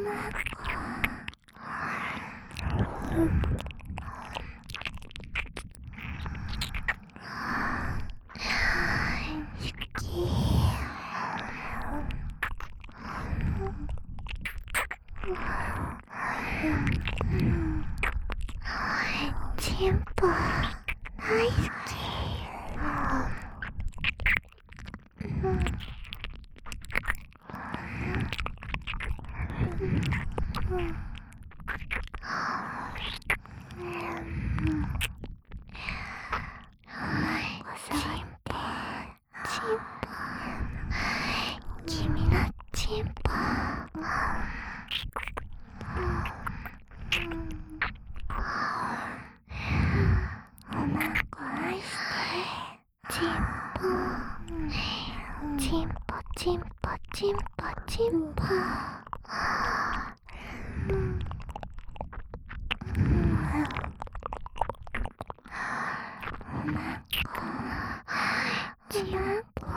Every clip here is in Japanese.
チンポ大好き。君のチンポおまんこ愛してチンポチンポチンポチンポチンポおまんこチンポ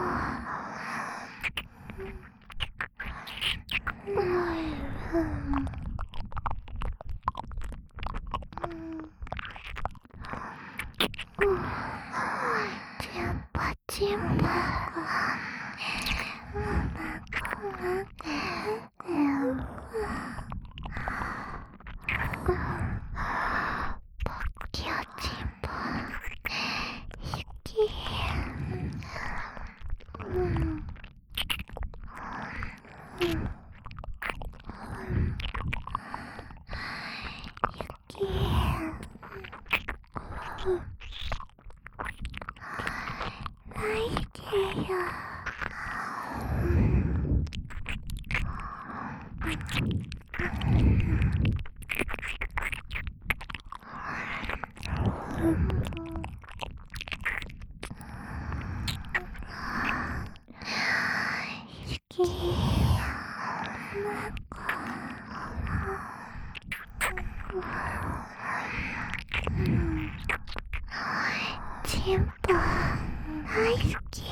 チンポキヨチンポ好き。大好きよ。チンポ大好き。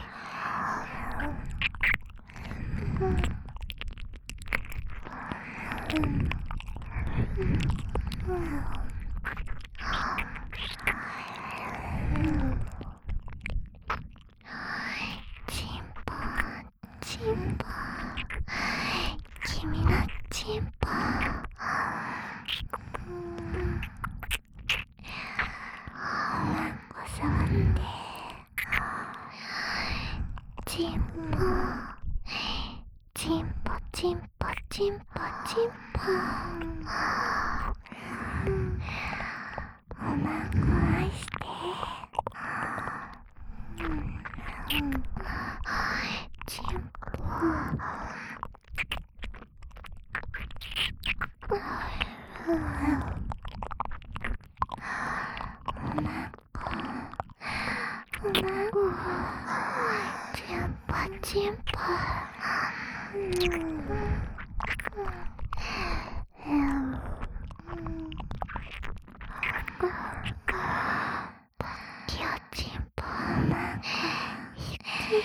チンポチンポ君のチンポおまんこ触ってチンポチンポチンポチンポチンポおまんこ愛してチンポおまんこチンポチンポキヨチンポおまんこ好き。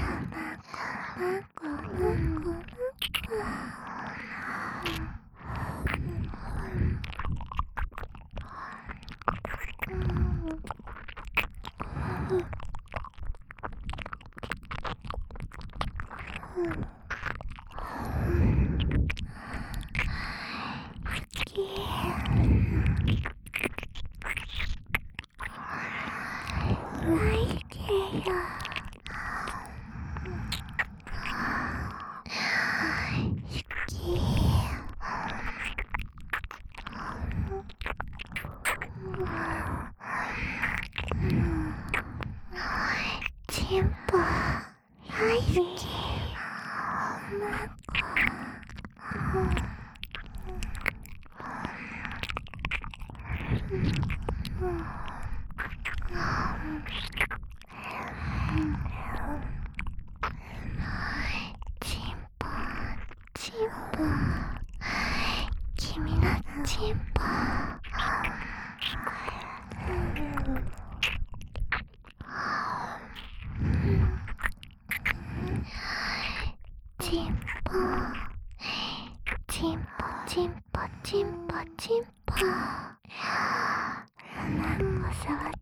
大好きよ。チンポ大好き。おまんこチンポチンポ君のチンポチンポチチンポチンポチンポチンポ。おなこ触って。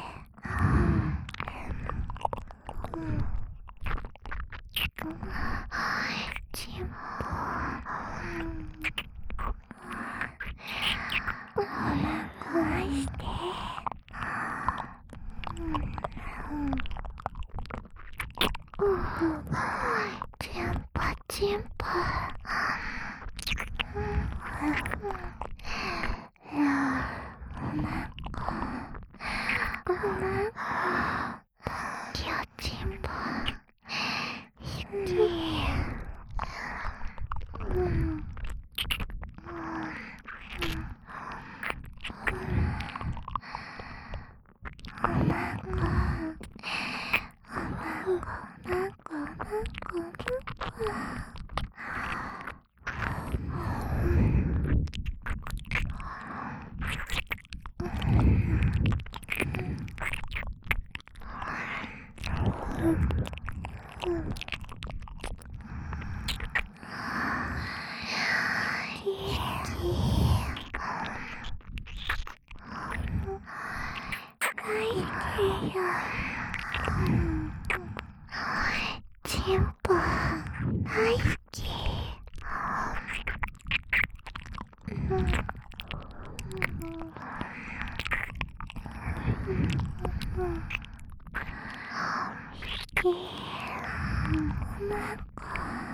チンポ。おなこ愛して。チンポチンポ。おなこ。きよちんぽ。好き。おなこ。チンポ大好き。おなこ。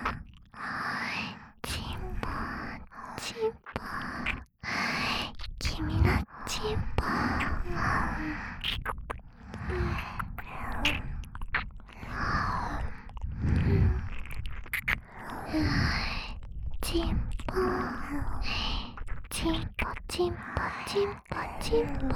チンポチンポ。君のチンポ。チンポチンポチンポチンポチンポ。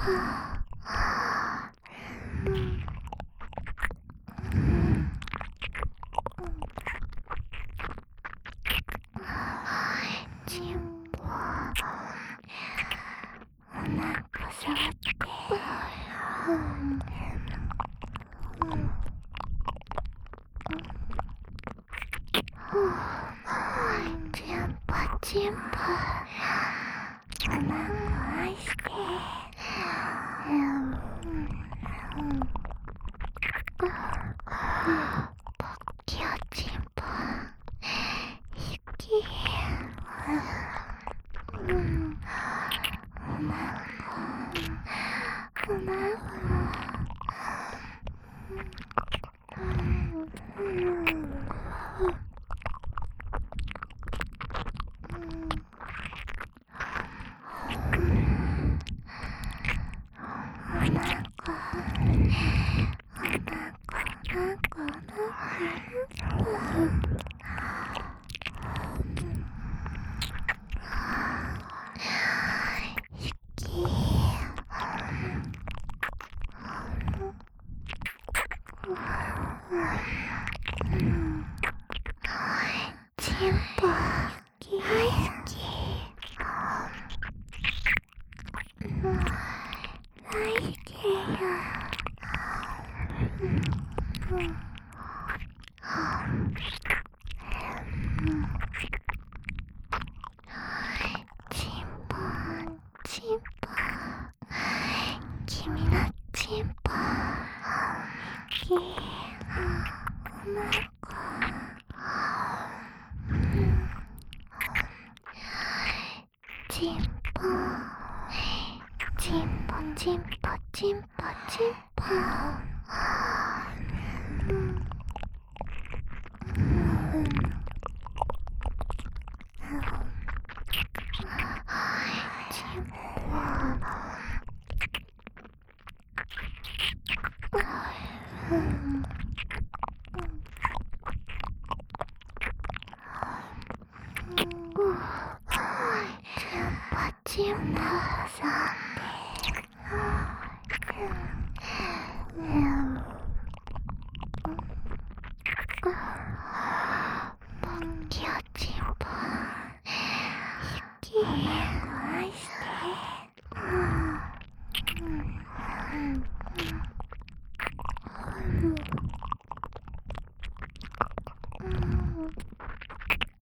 チンポ。おなこ触って。チンポチンポ。おなこ愛して。きよちんぽ。好き。おなこ。おなこ。チンポ大好き。大好きよ。チンポチンポ。君のチンポ好き。おなこ。チンポチンポチンポチンポチンポ。チンポさきよちんぽ好き。愛して。